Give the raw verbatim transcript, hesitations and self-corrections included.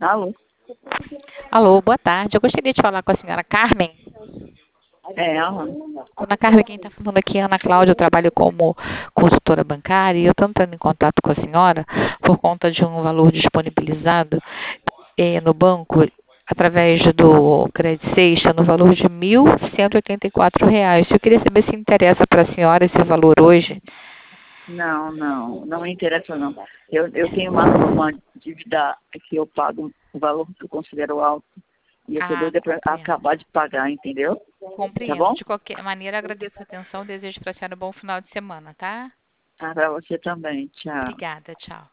Alô? Alô, boa tarde. Eu gostaria de falar com a senhora Carmen. É, ela. Dona Carmen, quem está falando aqui é Ana Cláudia. Eu trabalho como consultora bancária e eu estou entrando em contato com a senhora por conta de um valor disponibilizado eh, no banco através do Credit Seixas no valor de mil cento e oitenta e quatro reais. Eu queria saber se interessa para a senhora esse valor hoje. Não, não, não me interessa não. Eu, eu tenho uma, uma dívida que eu pago o valor que eu considero alto e eu tô Ah, doida para compreendo. acabar de pagar, entendeu? Tá Compreendo. bom? De qualquer maneira, agradeço a atenção. Desejo para a senhora um bom final de semana, tá? Ah, para você também. Tchau. Obrigada, tchau.